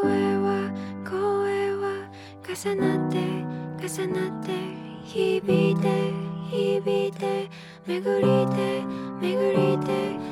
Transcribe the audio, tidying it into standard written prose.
は重なって重なって響いて響いて巡りて巡りて